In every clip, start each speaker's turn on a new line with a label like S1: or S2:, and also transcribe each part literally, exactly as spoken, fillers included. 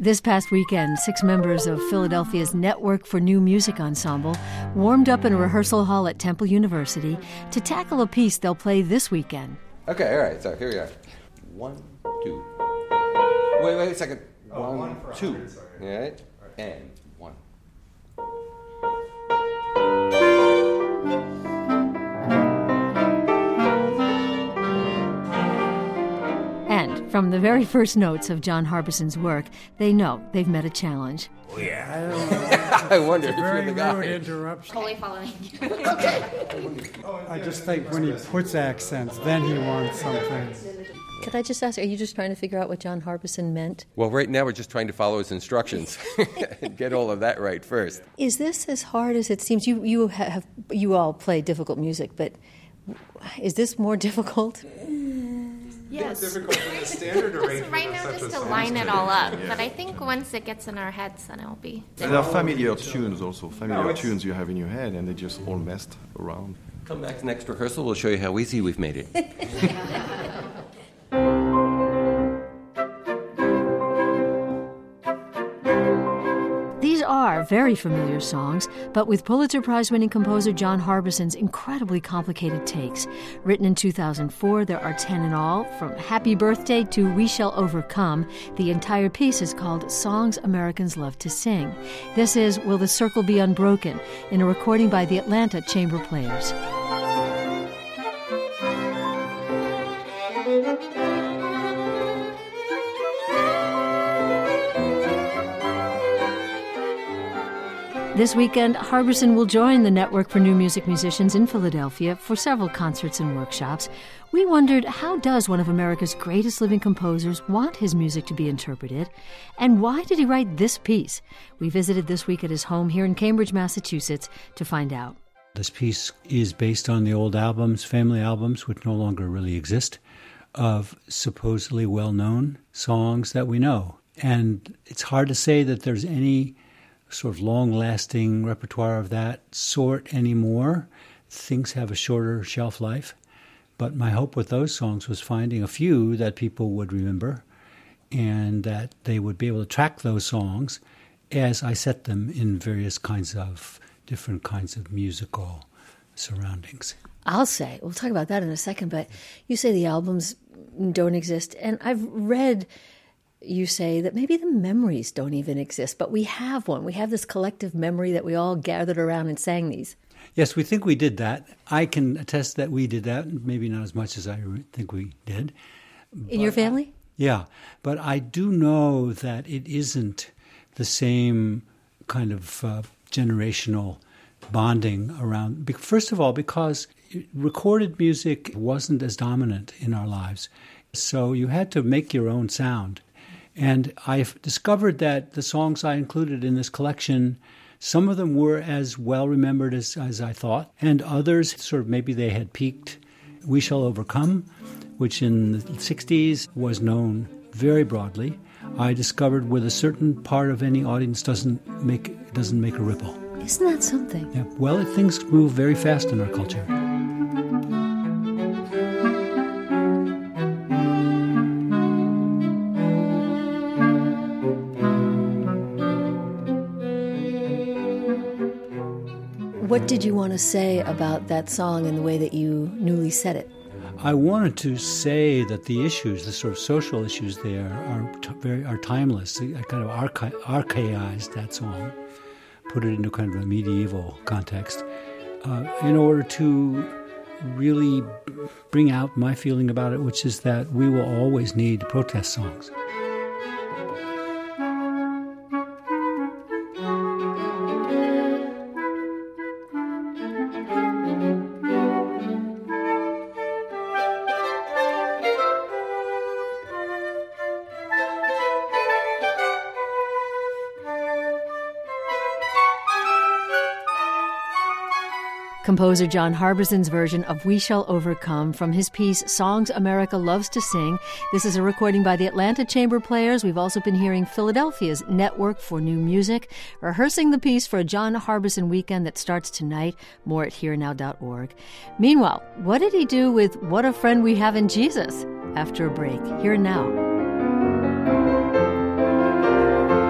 S1: This past weekend, six members of Philadelphia's Network for New Music Ensemble warmed up in a rehearsal hall at Temple University to tackle a piece they'll play this weekend.
S2: Okay, all right, so here we are. One, two. Wait, wait a second.
S3: Oh,
S2: one,
S3: one for
S2: two.
S3: sorry.
S2: All right, and one.
S1: And from the very first notes of John Harbison's work, they know they've met a challenge.
S2: Oh, yeah. I wonder if you're the guy.
S4: Very rude interruption.
S5: Totally following you.
S4: I just think when he puts accents, then he wants something.
S1: Could I just ask, are you just trying to figure out what John Harbison meant?
S2: Well, right now we're just trying to follow his instructions and get all of that right first.
S1: Is this as hard as it seems? You you have you all play difficult music, but is this more difficult?
S5: Yes.
S3: Difficult in the standard arrangement.
S5: Right now,
S3: of such
S5: just
S3: a
S5: to
S3: song
S5: line it
S3: today.
S5: all up.
S3: Yeah.
S5: But I think once it gets in our heads, then it'll be.
S6: There are familiar tunes also, familiar
S3: No, it's-
S6: tunes you have in your head, and they just all messed around.
S2: Come back to next rehearsal, we'll show you how easy we've made it.
S1: These are very familiar songs, but with Pulitzer Prize-winning composer John Harbison's incredibly complicated takes. Written in two thousand four, there are ten in all. From Happy Birthday to We Shall Overcome, the entire piece is called Songs Americans Love to Sing. This is Will the Circle Be Unbroken, in a recording by the Atlanta Chamber Players. This weekend, Harbison will join the Network for New Music Musicians in Philadelphia for several concerts and workshops. We wondered, how does one of America's greatest living composers want his music to be interpreted? And why did he write this piece? We visited this week at his home here in Cambridge, Massachusetts, to find out.
S7: This piece is based on the old albums, family albums, which no longer really exist, of supposedly well-known songs that we know. And it's hard to say that there's any sort of long-lasting repertoire of that sort anymore. Things have a shorter shelf life. But my hope with those songs was finding a few that people would remember and that they would be able to track those songs as I set them in various kinds of, different kinds of musical surroundings.
S1: I'll say, we'll talk about that in a second, but you say the albums don't exist, and I've read you say that maybe the memories don't even exist, but we have one. We have this collective memory that we all gathered around and sang these.
S7: Yes, we think we did that. I can attest that we did that, maybe not as much as I think we did.
S1: In your family?
S7: Yeah, but I do know that it isn't the same kind of uh, generational bonding around. First of all, because recorded music wasn't as dominant in our lives, so you had to make your own sound. And I've discovered that the songs I included in this collection, some of them were as well remembered as, as I thought, and others sort of maybe they had peaked. We Shall Overcome, which in the sixties was known very broadly, I discovered with a certain part of any audience doesn't make doesn't make a ripple.
S1: Isn't that something?
S7: Yeah. Well, things move very fast in our culture.
S1: What did you want to say about that song and the way that you newly said it?
S7: I wanted to say that the issues, the sort of social issues there, are t- very are timeless. I kind of archa- archaized that song, put it into kind of a medieval context, uh, in order to really bring out my feeling about it, which is that we will always need protest songs.
S1: Composer John Harbison's version of We Shall Overcome from his piece Songs America Loves to Sing. This is a recording by the Atlanta Chamber Players. We've also been hearing Philadelphia's Network for New Music, rehearsing the piece for a John Harbison weekend that starts tonight. More at here now dot org. Meanwhile, what did he do with What a Friend We Have in Jesus? After a break, here and now.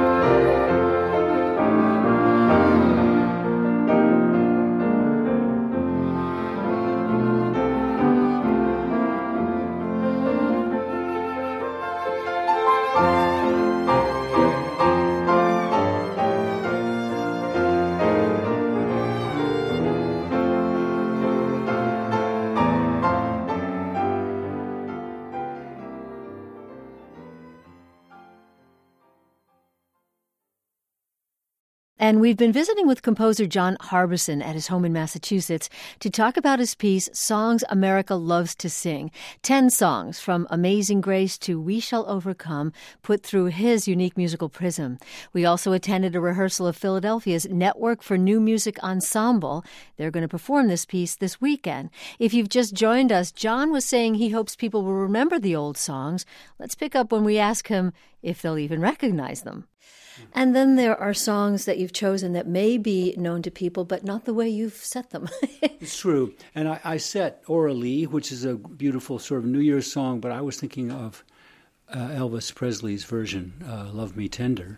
S1: And we've been visiting with composer John Harbison at his home in Massachusetts to talk about his piece, Songs America Loves to Sing. Ten songs from Amazing Grace to We Shall Overcome, put through his unique musical prism. We also attended a rehearsal of Philadelphia's Network for New Music Ensemble. They're going to perform this piece this weekend. If you've just joined us, John was saying he hopes people will remember the old songs. Let's pick up when we ask him if they'll even recognize them. And then there are songs that you've chosen that may be known to people, but not the way you've set them.
S7: It's true. And I, I set Aura Lee, which is a beautiful sort of New Year's song, but I was thinking of uh, Elvis Presley's version, uh, Love Me Tender.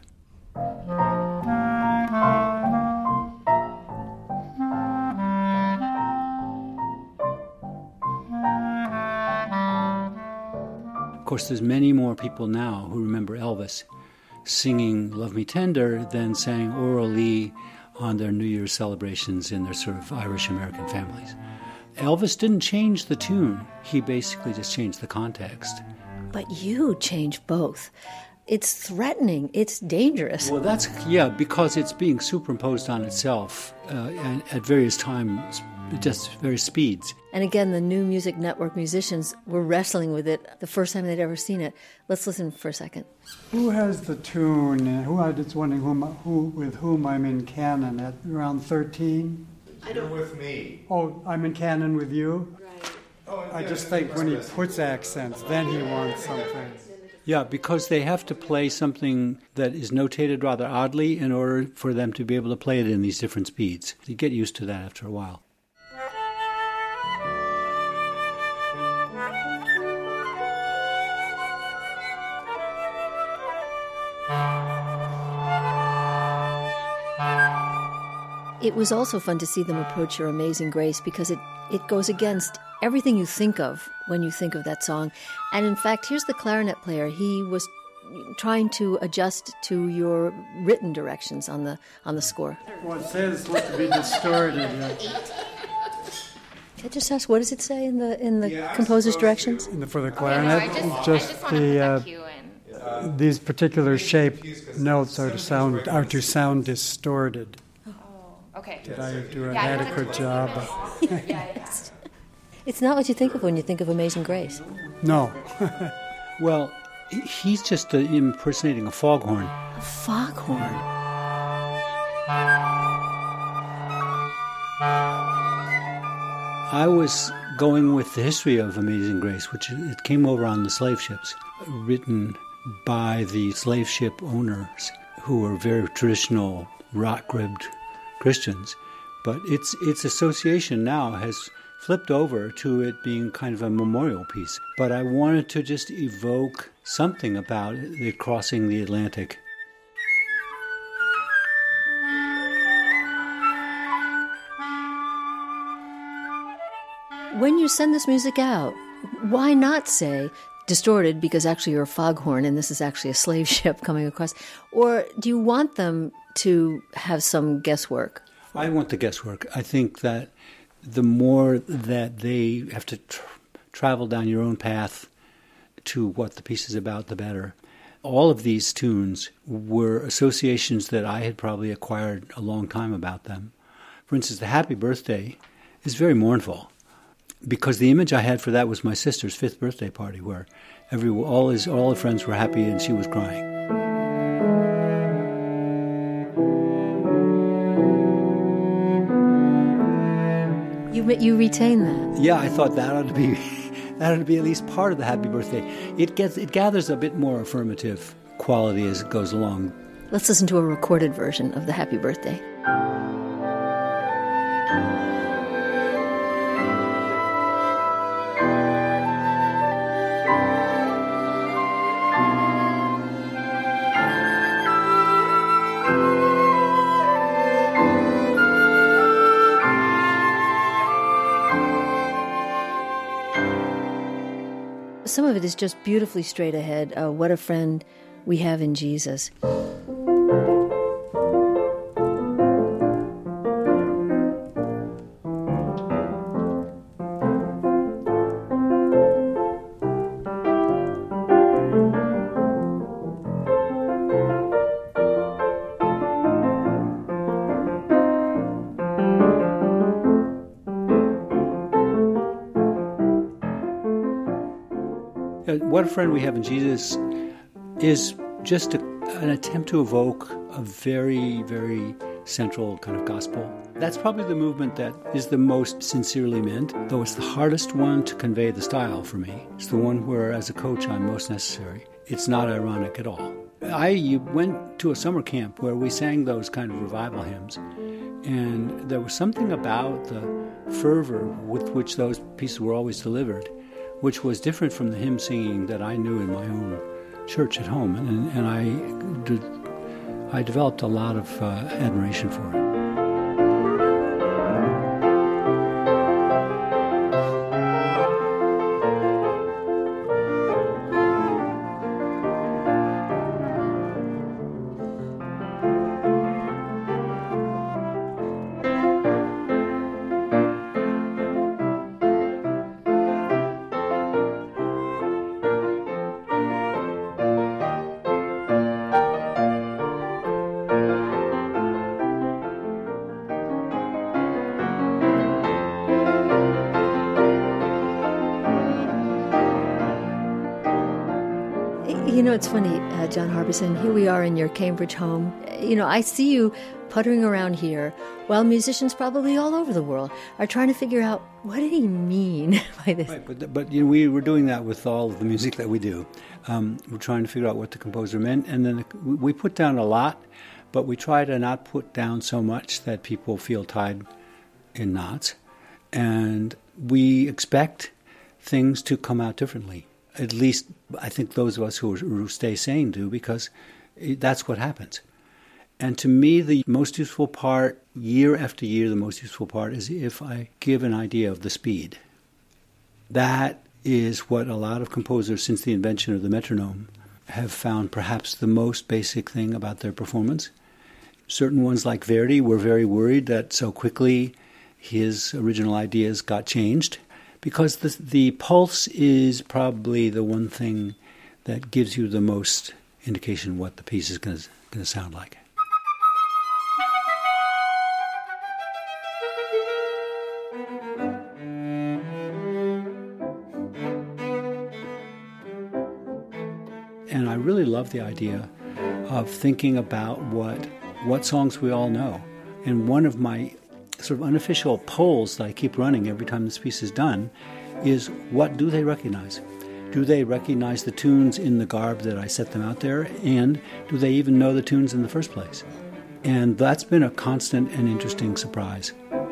S7: Of course, there's many more people now who remember Elvis singing Love Me Tender than sang Aura Lee on their New Year's celebrations in their sort of Irish-American families. Elvis didn't change the tune. He basically just changed the context.
S1: But you changed both. It's threatening. It's dangerous.
S7: Well, that's, yeah, because it's being superimposed on itself uh, and at various times, just various speeds.
S1: And again, the New Music Network musicians were wrestling with it the first time they'd ever seen it. Let's listen for a second.
S4: Who has the tune? Uh, who I just wondering whom, who with whom I'm in canon at around thirteen.
S3: You're with me.
S4: Oh, I'm in canon with you.
S3: Right. Oh,
S4: I
S3: yeah,
S4: just
S3: yeah,
S4: think when he puts accents, then he wants something.
S7: Yeah, because they have to play something that is notated rather oddly in order for them to be able to play it in these different speeds. You get used to that after a while.
S1: It was also fun to see them approach Your Amazing Grace because it, it goes against everything you think of when you think of that song. And in fact, here's the clarinet player. He was trying to adjust to your written directions on the on the score.
S4: Well, it says it's supposed to be distorted. Yeah.
S1: Can I just ask, what does it say in the in the
S3: Yeah,
S1: composer's
S3: supposed
S1: directions?
S4: And for the
S5: Okay, no,
S4: clarinet,
S5: I just, I
S4: just
S5: just want to
S4: the
S5: put
S4: uh,
S5: that cue in.
S3: Uh,
S4: these particular shape
S3: keys, 'cause
S4: notes are to
S3: some
S4: sound
S3: keys
S4: are to
S3: break
S4: sound distorted.
S5: Okay.
S4: Did I do an
S5: Yeah, I wanted
S4: adequate
S5: to-
S4: job?
S5: Yeah, yeah.
S1: It's not what you think of when you think of Amazing Grace.
S4: No.
S7: Well, he- he's just uh, impersonating a foghorn.
S1: A foghorn.
S7: I was going with the history of Amazing Grace, which it came over on the slave ships, written by the slave ship owners who were very traditional, rock-ribbed Christians. But its its association now has flipped over to it being kind of a memorial piece. But I wanted to just evoke something about it, the crossing the Atlantic.
S1: When you send this music out, why not say distorted because actually you're a foghorn and this is actually a slave ship coming across? Or do you want them to have some guesswork?
S7: I want the guesswork. I think that the more that they have to tr- travel down your own path to what the piece is about, the better. All of these tunes were associations that I had probably acquired a long time about them. For instance, the Happy Birthday is very mournful, because the image I had for that was my sister's fifth birthday party, where every all his all her friends were happy and she was crying.
S1: You you retain that.
S7: Yeah, I thought that ought to be that ought to be at least part of the Happy Birthday. It gets it gathers a bit more affirmative quality as it goes along.
S1: Let's listen to a recorded version of the Happy Birthday. Some of it is just beautifully straight ahead. Uh, what a friend we have in Jesus.
S7: Uh, What a Friend We Have in Jesus is just a, an attempt to evoke a very, very central kind of gospel. That's probably the movement that is the most sincerely meant, though it's the hardest one to convey the style for me. It's the one where, as a coach, I'm most necessary. It's not ironic at all. I went to a summer camp where we sang those kind of revival hymns, and there was something about the fervor with which those pieces were always delivered, which was different from the hymn singing that I knew in my own church at home, and, and I, did, I developed a lot of uh, admiration for it.
S1: You know, it's funny, uh, John Harbison, here we are in your Cambridge home. You know, I see you puttering around here while musicians probably all over the world are trying to figure out, what did he mean by this?
S7: Right, but, but you know, we were doing that with all of the music that we do. Um, we're trying to figure out what the composer meant, and then we put down a lot, but we try to not put down so much that people feel tied in knots. And we expect things to come out differently. At least I think those of us who, who stay sane do, because that's what happens. And to me, the most useful part, year after year, the most useful part is if I give an idea of the speed. That is what a lot of composers, since the invention of the metronome, have found perhaps the most basic thing about their performance. Certain ones like Verdi were very worried that so quickly his original ideas got changed, because the, the pulse is probably the one thing that gives you the most indication what the piece is going to sound like. And I really love the idea of thinking about what what songs we all know. And one of my sort of unofficial polls that I keep running every time this piece is done is, what do they recognize? Do they recognize the tunes in the garb that I set them out there? And do they even know the tunes in the first place? And that's been a constant and interesting surprise.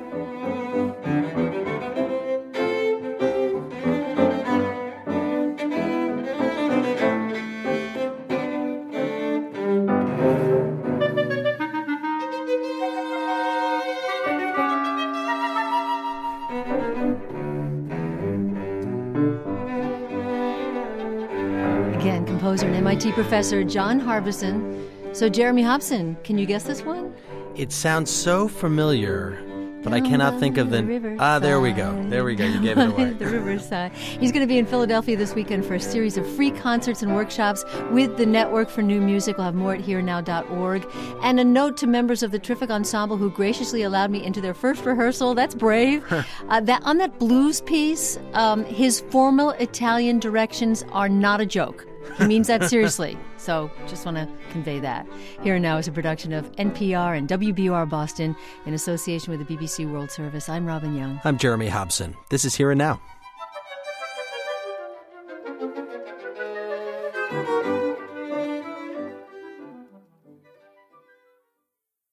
S1: Again, composer and M I T professor John Harbison. So, Jeremy Hobson, can you guess this one?
S8: It sounds so familiar, but I cannot think of the... Ah, there we go. There we go. You gave it away.
S1: The Riverside. He's going to be in Philadelphia this weekend for a series of free concerts and workshops with the Network for New Music. We'll have more at here now dot org. And a note to members of the terrific ensemble who graciously allowed me into their first rehearsal. That's brave. uh, that on that blues piece, um, his formal Italian directions are not a joke. He means that seriously. So just want to convey that. Here and Now is a production of N P R and W B U R Boston in association with the B B C World Service. I'm Robin Young.
S8: I'm Jeremy Hobson. This is Here and Now.